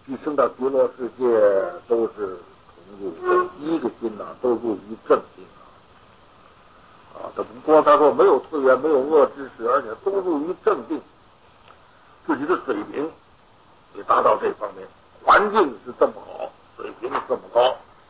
提升到极乐世界都是同入正，一个心都入于正心他不光他说没有退缘，没有恶知识，而且都入于正定，自己的水平也达到这方面，环境是这么好，水平是这么高。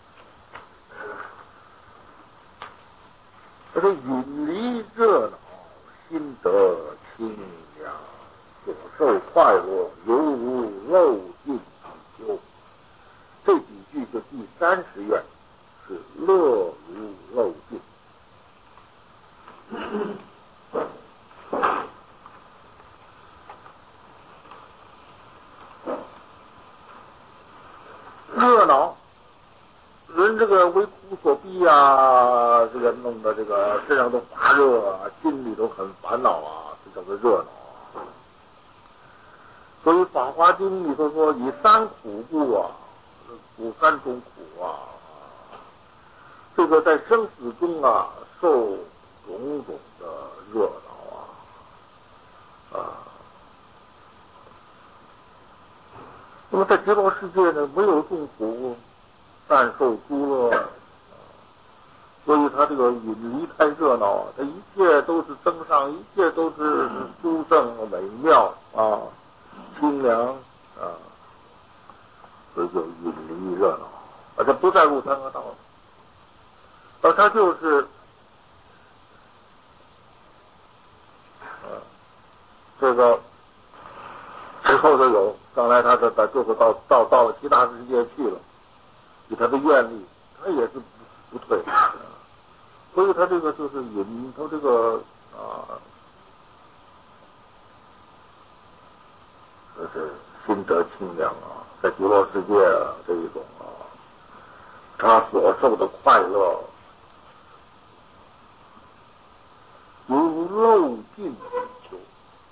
他说云离热闹，心得清凉，所受快乐犹如漏尽比丘。这几句就第30愿是乐如漏尽。热闹，人这个为苦所逼这个弄得这个身上都发热心里都很烦恼这叫做热闹所以《法华经》里头说以三苦故苦3种苦这个在生死中受种种的热闹那么在极乐世界呢，没有众苦，但受诸乐所以他这个云离太热闹他一切都是增上，一切都是殊胜美妙清凉所以就云离热闹而且不再入三恶道了，而他就是这个之后就有，将来他就是到了其他世界去了，以他的愿力，他也是不退所以他这个就是引他这个就是心得清凉在极乐世界这一种他所受的快乐犹如漏尽比丘。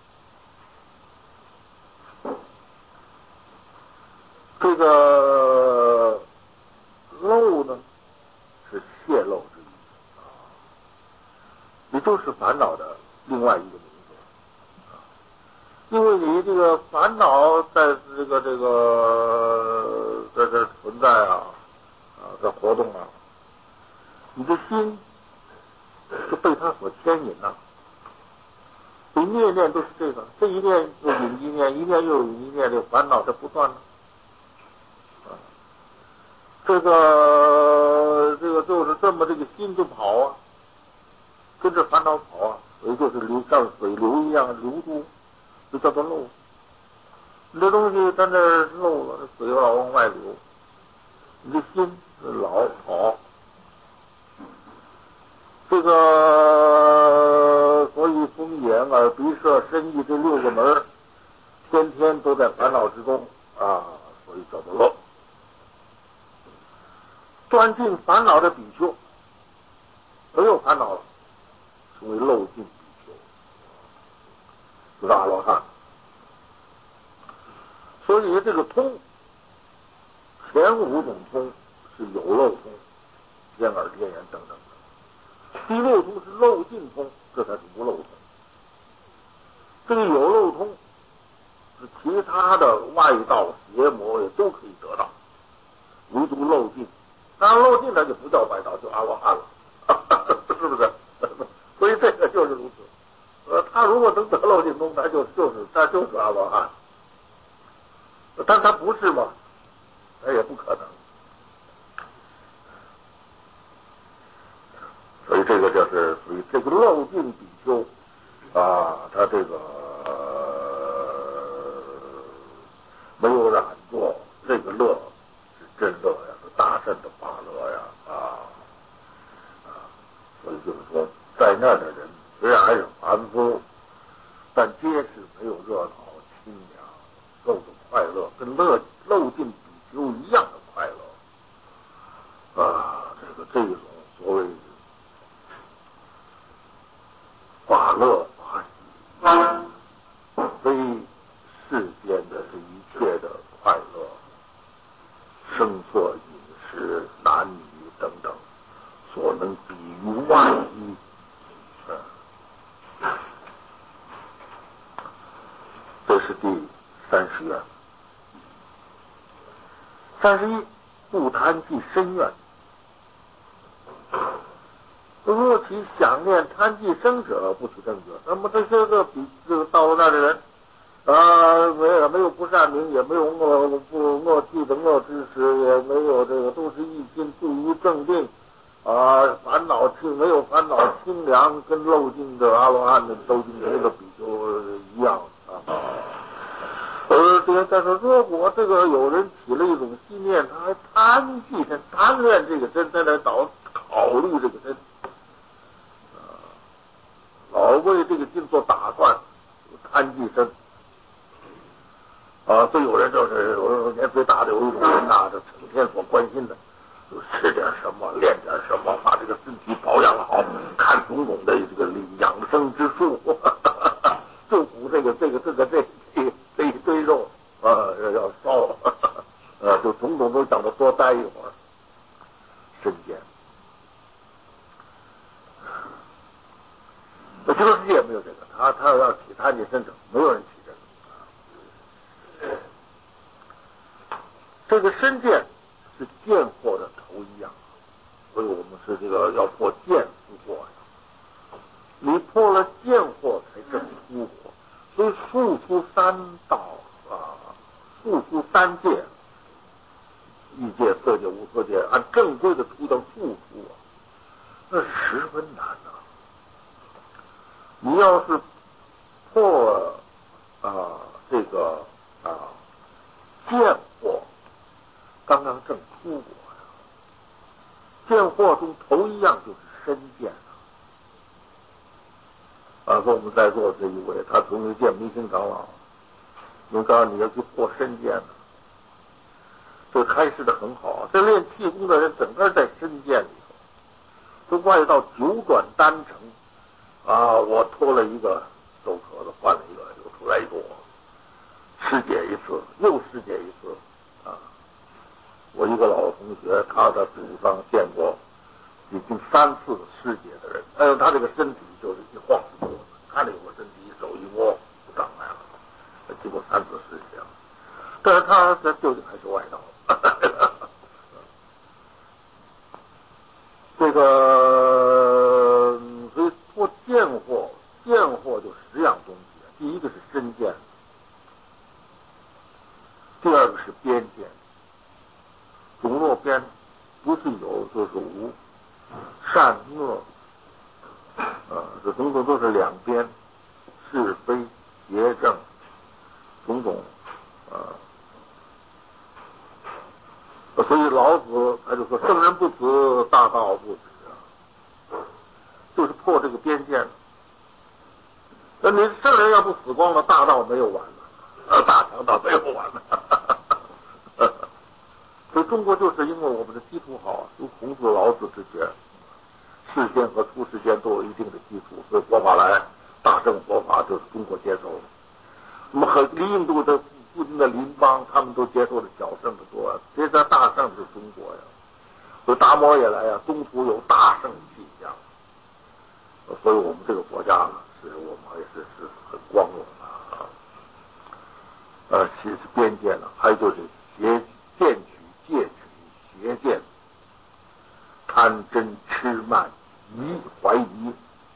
这个漏呢是泄露之意也就是烦恼的另外一个名字因为你这个烦恼在这存在在活动你的心就被它所牵引所以念念都是这个，这一念又引一念，一念又引一念，这个烦恼它不断这个就是这么这个心就跑跟着烦恼跑所以就是像水流一样流出，就叫做漏。你这东西在那漏了，水老往外流，你的心老跑。这个所以风眼耳鼻舌身意这6个门天天都在烦恼之中所以叫做漏。断尽烦恼的比丘没有烦恼了，成为漏尽比丘，就是阿罗汉。所以这个通前5种通是有漏通，天耳天眼等等第6通是漏尽通，这才是无漏通。这个有漏通是其他的外道邪魔也都可以得到，唯独漏尽当然漏尽它就不叫外道，就阿罗汉了是不是所以这个就是如此他如果能得漏尽通他就是阿罗汉，但他不是嘛，他也不可能。所以这个就是属于这个漏尽比丘他这个没有染过，这个乐是真乐是大圣的法乐所以就是说在那的人虽然还是凡夫，但皆是没有热闹清凉受的快乐，跟漏尽比丘一样的快乐这种所谓法乐法喜非世间的这一切的快乐，声色饮食男女等等所能比于万一这是第30愿 31不贪计深怨。若其想念贪计生者，不取正觉。那么这些个比这个到了那儿的人没有不善名，也没有恶计的恶知识，也没有这个都是一心注于正定烦恼没有烦恼清凉，跟漏尽的阿罗汉的周金童的比就一样但是如果这个有人起了一种信念，他还贪计身，贪恋这个身，在那考虑这个身老为这个劲做打算，贪计身所以有人就是年岁大的有一种人这成天所关心的就吃点什么，练点什么，把这个身体保养好，看种种的这个养生之术，就补这一堆肉要烧就种种都想着多待一会儿，身见。那极乐世界没有这个，他要起贪计身者，没有人起这个。这个身见是见惑的头一样，所以我们是这个要破见思惑呀。你破了见惑才正出惑，所以速出三道速出三界，欲界、色界、无色界，按正规的出到速出那十分难你要是破这个见惑，刚刚正出过见惑中头一样就是身见说我们在座这一位，他从没见明星长老，你告诉你要去破身见这开示的很好。这练气功的人整个在身见里头，都外道九转单成我脱了一个手壳子，换了一个，又出来一个我，师姐一次，又师姐一次我一个老同学，他的祖上见过已经3次师姐的人，他这个身体就是一晃一摸，看着有个身体一手一摸就长来了，经过3次师姐了，但是他究竟还是外道。这个所以破见惑，见惑就10样东西，第一个是身见，第二个是边见。种若边不是有就是无，善恶这种种都是两边，是非邪正种种所以老子他就说圣人不辞，大道不止就是破这个边界。那你圣人要不死光了，大道没有完了，大强道没有完了。所以中国就是因为我们的基础好，有孔子、老子之学，世间和出世间都有一定的基础，所以佛法来大乘佛法就是中国接受的。那么和印度的附近的邻邦，他们都接受的小乘的多，其实大乘是中国呀。所以达摩也来中土有大乘气象，所以我们这个国家呢，是我们也是很光荣其实边界呢，还有就是见取、戒取、邪见、贪嗔痴慢、疑怀疑，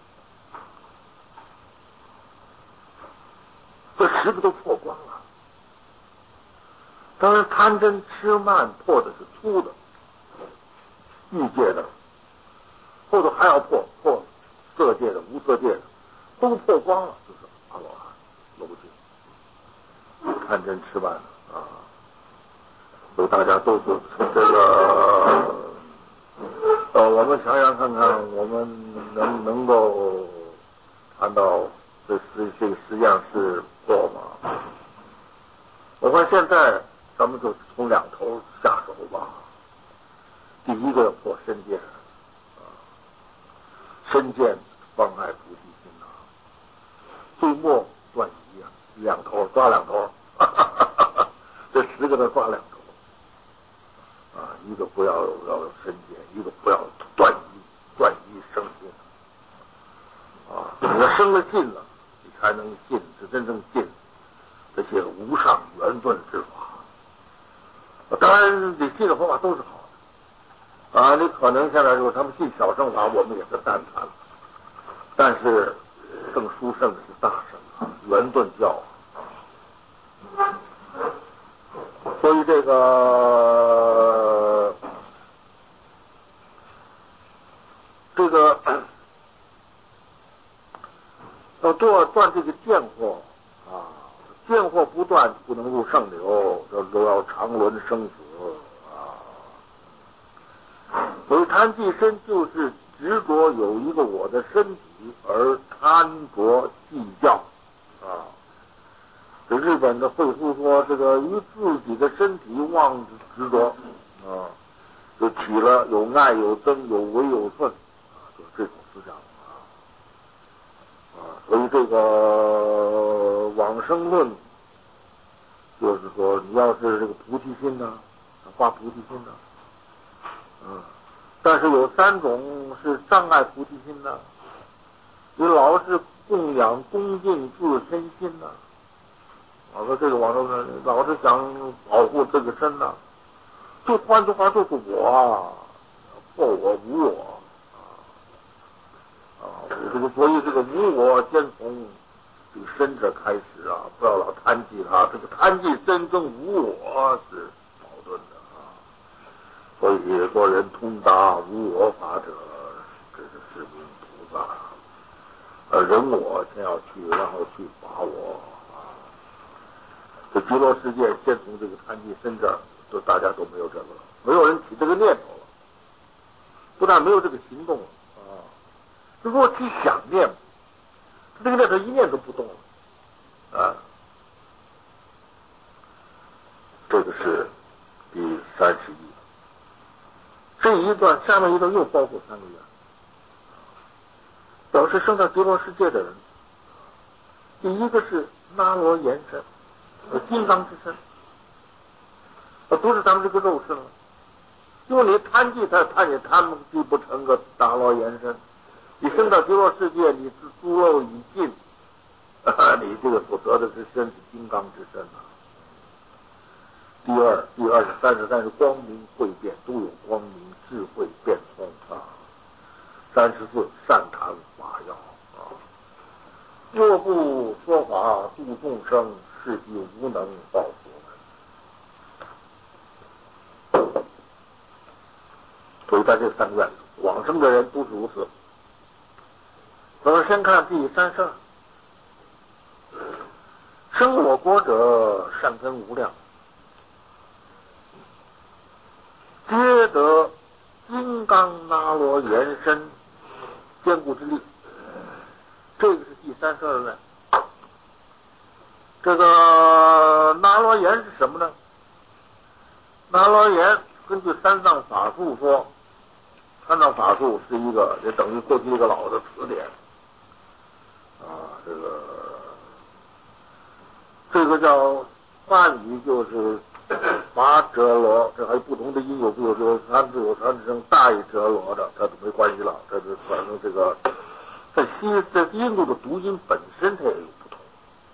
这10个都破光了。当然，贪嗔痴慢破的是粗的，欲界的，后头还要破色界的、无色界的，都破光了，就是阿罗汉、漏尽、贪嗔痴慢所以大家都是从这个我们想想看看，我们能够看到这个实际上是破吗？我看现在咱们就从2头下手吧。第一个要破身见身见妨碍菩提心最末断疑2头抓2头这10个都抓2头一个不要身见，一个不要断疑生信你要生了信了，你才能信，是真正信这些无上圆顿之法。当当然你信的佛法都是好的啊，你可能现在说他们信小乘法，我们也是赞叹，但是更殊胜的是大乘圆顿教。所以这个要断这个见惑啊，见惑不断不能入圣流，都要常轮生死啊。所以贪计身就是执着有一个我的身体而贪着计较啊。这日本的惠夫说，这个于自己的身体妄执着啊，就起了有爱有憎有为有顺啊，就这种思想啊。所以这个往生论就是说，你要是这个菩提心呢，发菩提心呢，但是有3种是障碍菩提心的，你老是供养恭敬自身心呢。说这个往生呢，老是想保护这个身呢，就换句话就是我破我无我这个所以这个无我先从这个身者开始啊，不要老贪计它，这个贪计真跟无我是矛盾的啊。所以说人通达无我法者，这是名菩萨。人我先要去，然后去法我。这极乐世界先从这个贪计身这儿，就大家都没有这个了，没有人起这个念头了，不但没有这个行动了啊，如果起想念，这个念头一念都不动了啊。这个是第31。这一段下面一段又包括3个愿，表示升到极乐世界的人，第一个是那罗延身。金刚之身，不是咱们这个肉身了，因为你贪计他贪也贪计不成个大罗延身，你升到极乐世界，你是诸漏已尽，你这个所得的之身是金刚之身啊。第二是33是光明慧辩，都有光明智慧辩通啊。34善谈法要啊，若不说法度众生，是即无能报佛门。所以在这3个愿，往生的人都是如此。我们先看第32，生我国者善根无量，皆得金刚那罗延伸坚固之力。这个是第32愿。这个那罗延是什么呢？那罗延根据三藏法术说，三藏法术是一个也等于过去一个老的词典啊，这个叫梵语就是伐折罗，这还有不同的音有不有三字有三字声大折罗的，这都没关系了，这是反正这个在印度的读音本身它也有不同。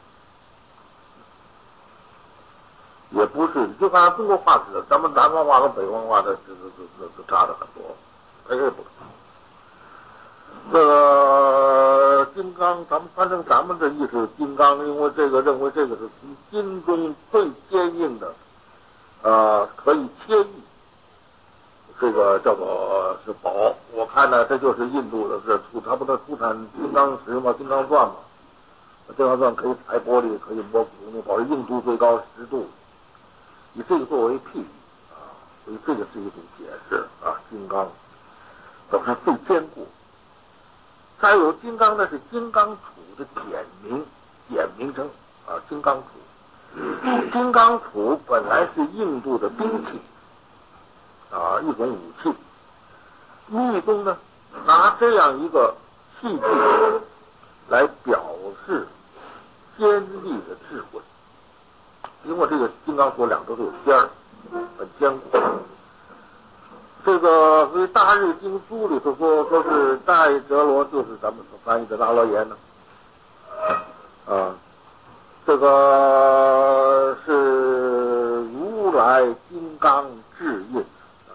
也不是，就按中国话似的，咱们南方话和北方话的这差的很多，它也不同。这个金刚，咱们反正咱们的意思，金刚，因为这个认为这个是从金中最坚硬的，可以切意，这个叫做是宝。我看呢，这就是印度的，它不能出产金刚石嘛，金刚钻嘛，金刚钻可以采玻璃，可以磨普通的宝，硬度最高10度。以这个作为譬喻啊，所以这个是一种解释啊。金刚表示最坚固。再有金刚呢，是金刚杵的简名称啊，金刚杵。金刚杵本来是印度的兵器啊，一种武器。密宗呢，拿这样一个器具来表示尖利的智慧。因为这个金刚杵两头都有尖儿，很坚固。这个所以《大日经书》里头说是大折罗，就是咱们所翻译的那罗延呢。这个是如来金刚智印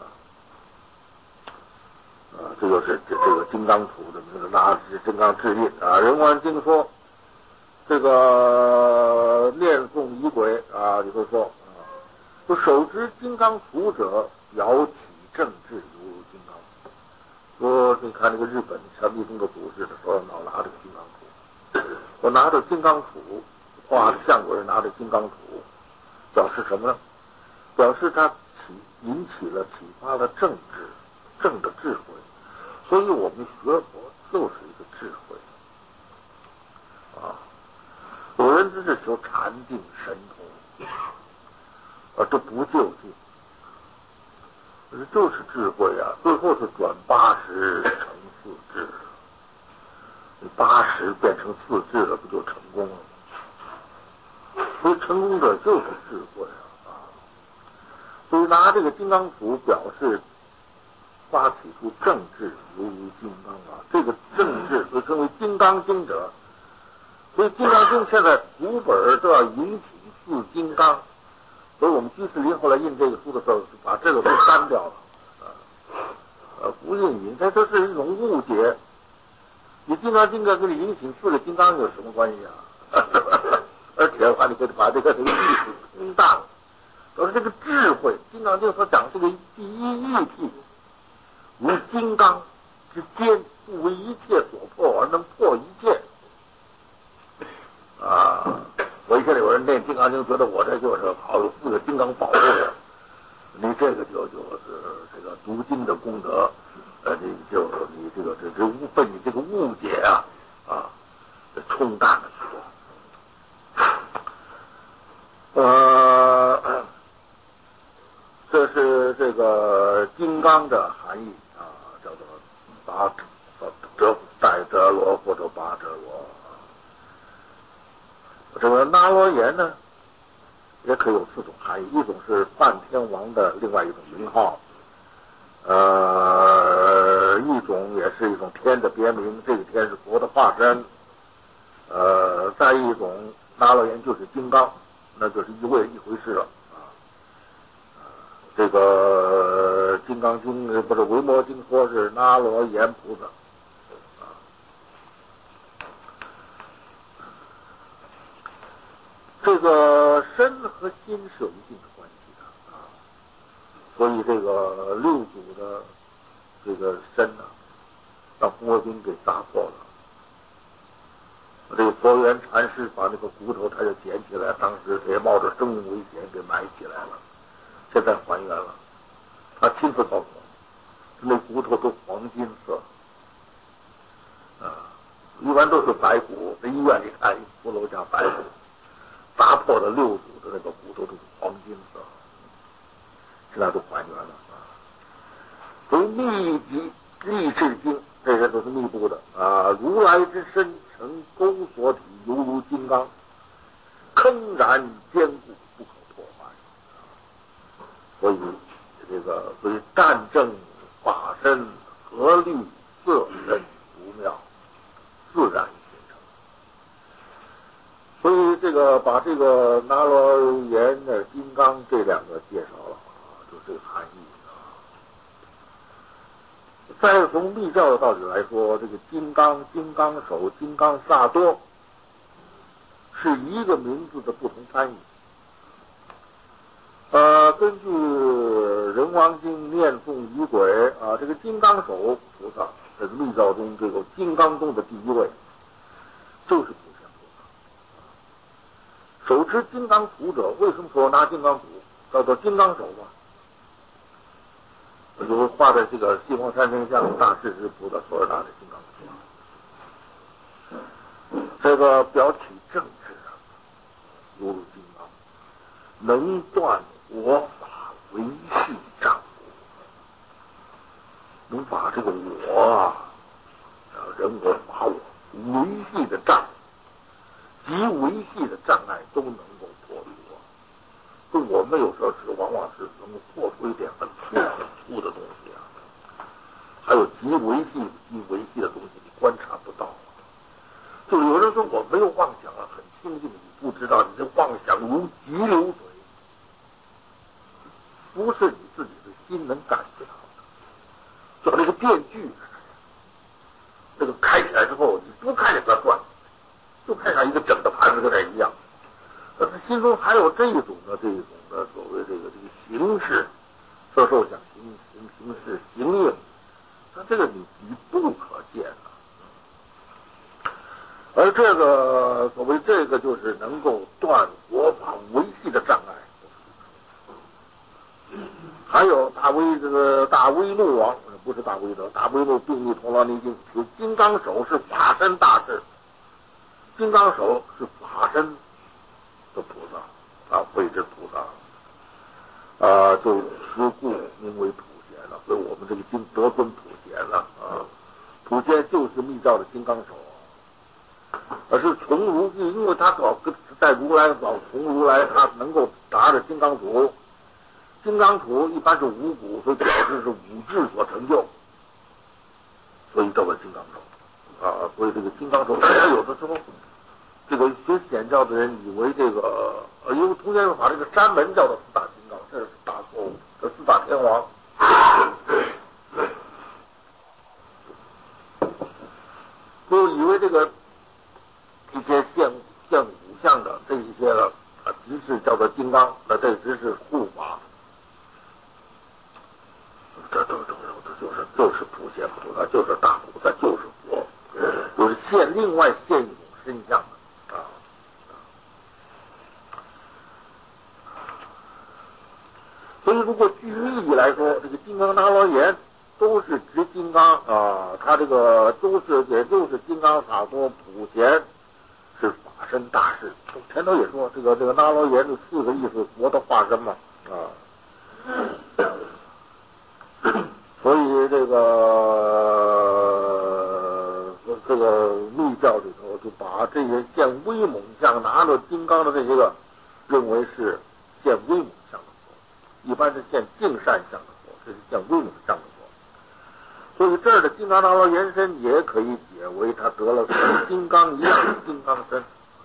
这就是这个金刚杵的名字，拿金刚智印人王经说这个念诵仪轨里头说说手执金刚杵者表体正智犹如金刚。说你看这个日本禅密宗的祖师的时候老拿这个金刚杵，我拿着金刚杵画的像鬼拿着金刚杵，表示什么呢？表示他引起了启发了正的智慧。所以我们学佛就是一个智慧有人只是求禅定神通这不就近，这就是智慧最后是转80成4智，80变成4智了，不就成功了吗？所以成功者就是智慧所以拿这个金刚杵表示发起出正智犹如金刚这个正智所称为金刚经者。所以金刚经现在读本都要引起4金刚，所以我们居士林后来印这个书的时候把这个都删掉了不引它这是一种误解。你金刚经跟你引起4个金刚有什么关系而且的话你可以把这个意思通大了，都是这个智慧。金刚经所讲这个第一义谛如金刚之坚，不为一切所破而能破一切我以前有人念金刚经觉得我这就是好有4个金刚保护着你，这个就是这个读经的功德你这个被你这个误解冲淡了许多这是这个金刚的含义叫做带哲罗或者八哲罗。这个那罗延呢也可以有4种含义，一种是梵天王的另外一种名号一种也是一种天的别名，这个天是佛的化身再一种那罗延就是金刚，那就是一回事了这个金刚经不是维摩经说是那罗延菩萨这个身和心是有一定的关系的所以这个6祖的这个身让红卫兵给砸破了。这个佛缘禅师把那个骨头他就捡起来，当时也冒着生命危险给埋起来了，现在还原了。他亲自告诉我，那骨头都黄金色一般都是白骨，在医院里看骷髅像白骨，砸破了6祖的那个骨头都是黄金色，现在都还原了所以密集立志经这些都是密布的如来之身成钩锁体，犹如金刚，铿然坚固，不可破坏所以战正法身合律色身不妙，自然形成。所以这个把这个那罗延的金刚这2个介绍了就这个含义再从密教的道理来说，这个金刚、金刚手、金刚萨多是一个名字的不同翻译根据人王经念诵仪轨这个金刚手菩萨这是密教中这个金刚中的第1位，就是普贤菩萨。手持金刚杵者，为什么说拿金刚杵叫做金刚手有画在这个西方三圣像大势至菩萨所拿的金刚杵这个表体正直犹如金刚，能断我法维系障，能把这个我人我法我维系的障及维系的障碍都能够破除就我们有时候往往是能够破除一点很粗的东西还有极维系的东西你观察不到就是有人说我没有妄想很清净，你不知道你的妄想如急流水不是你自己的心能感觉到的。就那个电锯，这个开起来之后，你不看见它转，就看像一个整的盘子跟那一样。他心中还有这种的所谓这个形式，色受想形式形应，那这个你不可见了。而这个所谓这个就是能够断佛法维系的障碍。还有大威怒王，不是大威德，大威怒并立同劳宁经，有金刚手是法身大士，金刚手是法身的菩萨啊，谓之菩萨就持故名为普贤了。所以我们这个经得尊普贤了啊，普贤就是密教的金刚手。而是从如，因为他在如来早从如来，他能够达着金刚杵，金刚杵一般是五谷，所以表示是五智所成就，所以叫做金刚手啊。所以这个金刚手，大家有的时候这个学显教的人以为这个因为通常把这个山门叫做四大金刚，这是大错误，这四大天王。就以为这个一些现五相的这一些的即是叫做金刚，那这只是护法，这就是普贤菩萨，就是大菩萨，就是佛，就是另外现一种身相的啊。所以如果据密义来说，这个金刚大罗言都是指金刚啊，他这个都是也就是金刚萨埵普贤是法身大士。前头也说这个那罗言的四个意思，佛的化身嘛啊。所以这个密教里头就把这些现威猛相拿着金刚的这些个认为是现威猛相的佛，一般是现净善相的佛，这是现威猛相的佛。所以这儿的金刚大罗延伸也可以解为他得了跟金刚一样的金刚身。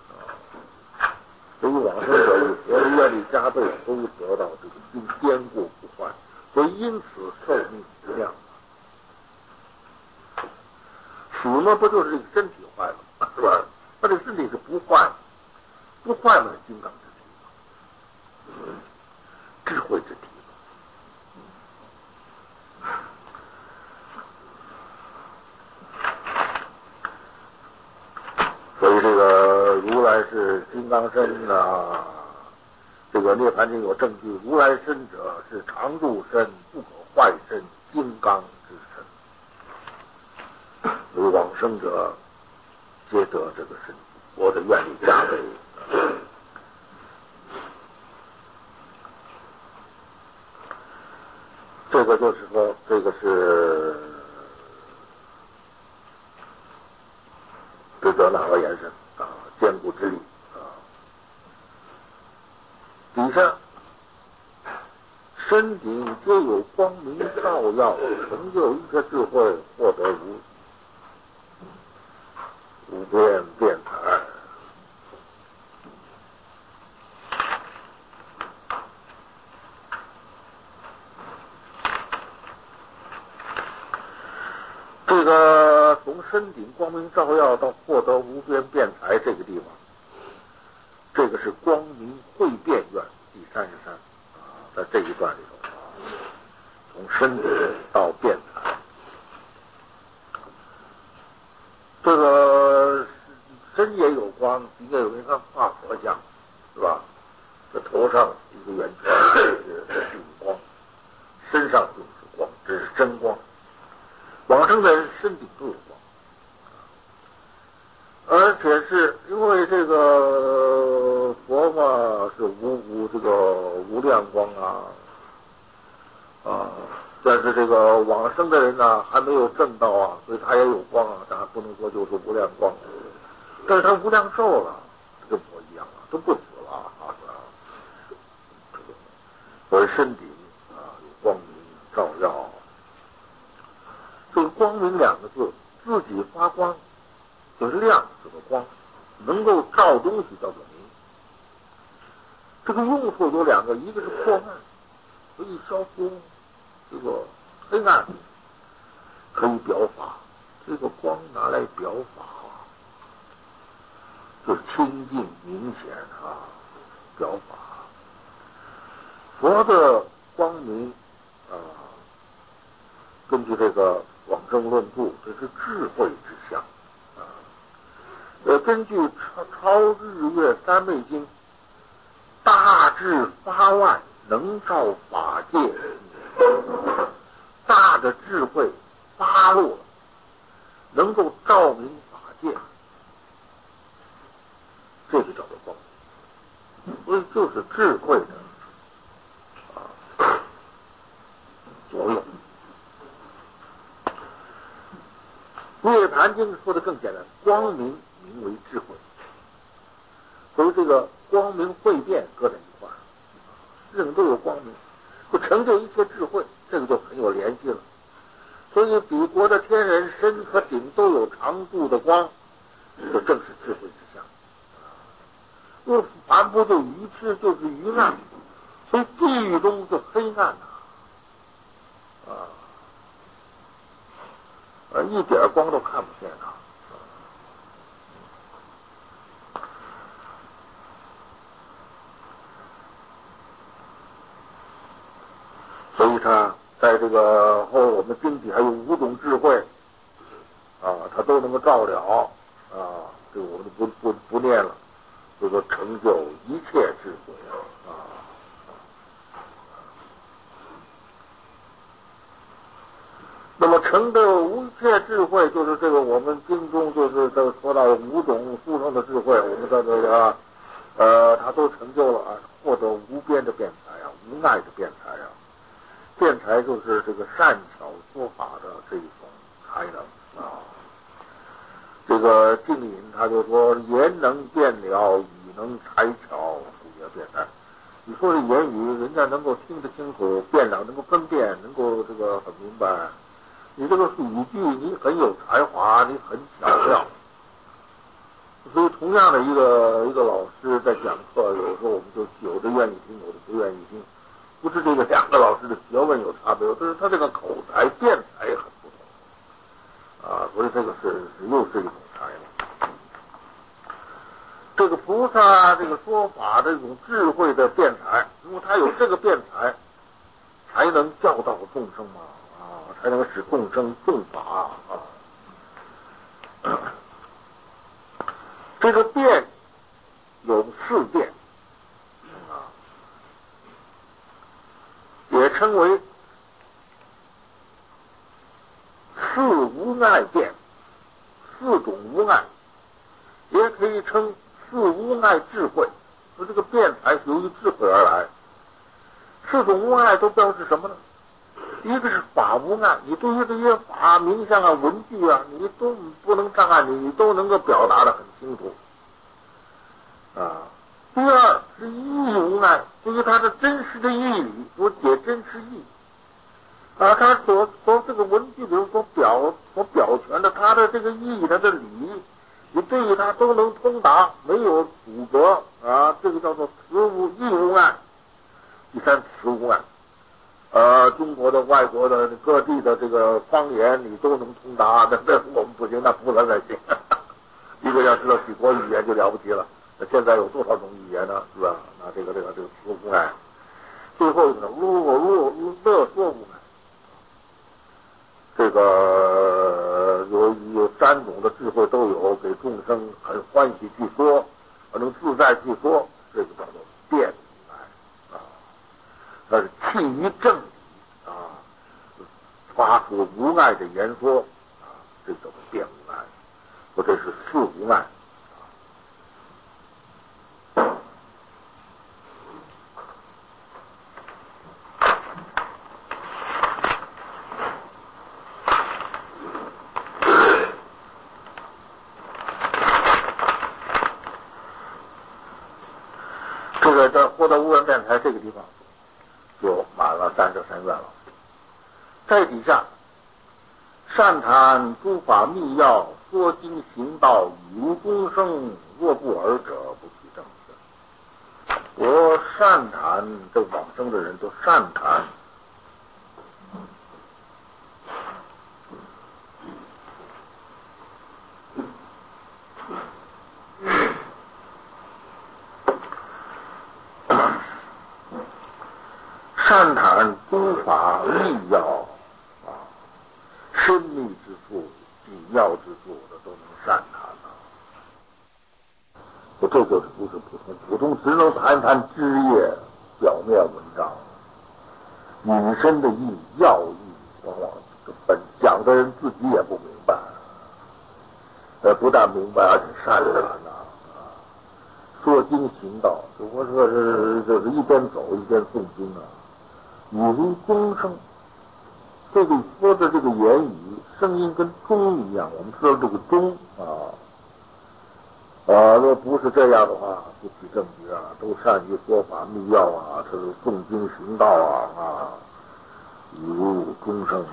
所以往生者以佛的愿力加倍，都得到这个心坚固不坏，所以因此寿命无量。死嘛，不就是这个身体坏了，是吧？他这个身体是不坏，不坏嘛，金刚之体，智慧之体。所以这个如来是金刚身啊，这个涅盘经有证据，如来身者是常住身，不可坏身，金刚之身。所以往生者皆得这个身，我的愿力加倍。这个就是说，这个是这个哪个延伸啊？坚固之力啊。底下身顶皆有光明照耀，成就一切智慧，获得无边辩才。这个从身顶光明照耀到获得无边辩才这个地方，这个是光明会辩院第33啊，在这一段里头，从身顶到辩才，这个身也有光，底下有人看画佛像，是吧？这头上一个圆圈，这是顶光，身上就是光，这是真光。往生的人身顶都有光，而且是因为这个佛嘛是无量光啊，但是这个往生的人呢还没有证到啊，所以他也有光啊，但还不能说就是无量光，但是他无量寿了，跟佛一样了，都不死了啊，所以身顶啊有光明照耀。这个光明两个字，自己发光就是亮，这个光能够照东西叫做明。这个用处有两个，一个是破暗， 可以消除这个黑暗，可以表法。这个光拿来表法，就清净明显啊，表法。佛的光明根据这个广正论著，这是智慧之相根据超日月三昧经，大智发万，能照法界，大的智慧发落，能够照明法界，这个叫做光明。所以就是智慧的作用。涅槃经说的更简单，光明名为智慧。所以这个光明慧变搁在一块儿，人都有光明，就成就一切智慧，这个就很有联系了。所以彼国的天人身和顶都有常住的光，这正是智慧之相。因为凡夫就愚痴，就是愚暗，所以地狱中就黑暗一点光都看不见所以他在这个后我们经体还有5种智慧他都能够照了这个我们就不念了，就说成就一切智慧那么成就一切智慧，就是这个我们经中就是都说到5种殊胜的智慧，我们在这个他都成就了获得无边的辩才无碍的辩才辩才就是这个善巧说法的这一种才能这个净隐他就说言能辩了，语能才巧，故曰辩才。你说的言语，人家能够听得清楚，辩了能够分辨，能够这个很明白。你这个语句，你很有才华，你很巧妙。所以同样的一个老师在讲课，有时候我们就有的愿意听，有的不愿意听。不是这个2个老师的学问有差别，就是他这个口才辩才很不同所以这个又是一种才能。这个菩萨这个说法这种智慧的辩才，如果他有这个辩才，才能教导众生嘛才能使众生众法这个辩有4辩也称为4无碍辩，4种无碍，也可以称4无碍智慧。说这个辩才是由于智慧而来。4种无碍都标示什么呢？一个是法无碍，你对于这些法名相文句你都不能障碍你都能够表达得很清楚第二是义无碍，对于它的真实的意理所解真实意它所这个文句里所表全的它的这个意义，它的理，你对于它都能通达，没有阻隔这个叫做义无碍。第三，词无碍。中国的、外国的、各地的这个方言你都能通达，那我们不行，那菩萨才行。一个要知道几国语言就了不起了。那现在有多少种语言呢？是吧？那这个词无碍。最后一个乐说无碍。这个有3种的智慧都有，给众生很欢喜去说，能自在去说，这个叫做辩无碍那是弃于正理发出无碍的言说这叫做辩无碍。说这是4无碍。这获得无缘辩才这个地方就满了33愿了。在底下善谈诸法密要，说经行道，语如钟声，若不尔者不取正我善谈，这往生的人都善谈。善谈诸法密要啊，深密之处、紧要之处的都能善谈啊。这就是不是普通只能谈谈枝叶、表面文章，引申的意要义，往往本讲的人自己也不明白，不但明白，而且善谈呐。说经行道，我说是就是一边走一边诵经啊。语如钟声，这个说的这个言语声音跟钟一样，我们说这个钟若不是这样的话，不取证据啊，都善于说法密要啊，这是诵经行道语如钟声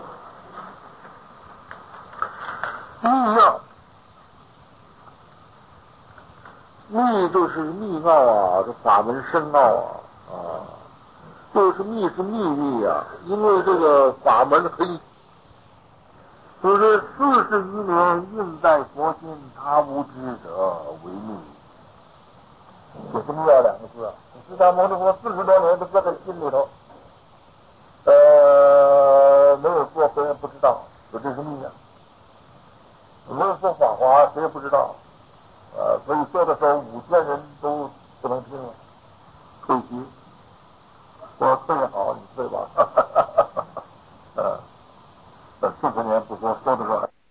密要，密就是密奥这法门深奥就是密是秘密因为这个法门很，就是40余年印在佛心，他无知者为密。就是密要2个字释迦牟尼佛40多年都搁在心里头，没有说别人不知道，说这是密没有说法华谁也不知道，所以说的时候5000人都不能听了，退席。我退好，你退吧。40年不说，说的时候